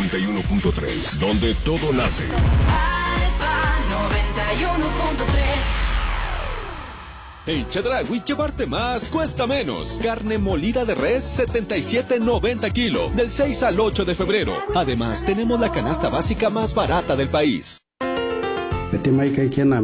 91.3, donde todo nace. Alfa 91.3. En Chedraui, llevarte más cuesta menos. Carne molida de res, 77.90 kilos, del 6 al 8 de febrero. Además, tenemos la canasta básica más barata del país.